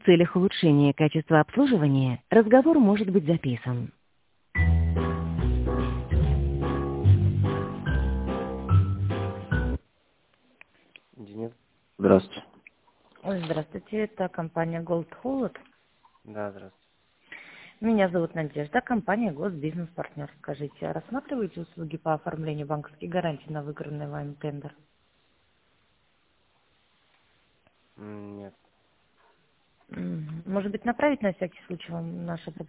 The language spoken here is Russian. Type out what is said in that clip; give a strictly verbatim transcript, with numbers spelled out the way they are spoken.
В целях улучшения качества обслуживания разговор может быть записан. Денис? Здравствуйте. Ой, здравствуйте, это компания Gold Holod. Да, здравствуйте. Меня зовут Надежда, компания Госбизнес-партнер. Скажите, а рассматриваете услуги по оформлению банковских гарантий на выигранный вами тендер? М, Нет. М, Может быть, направить на всякий случай вам наше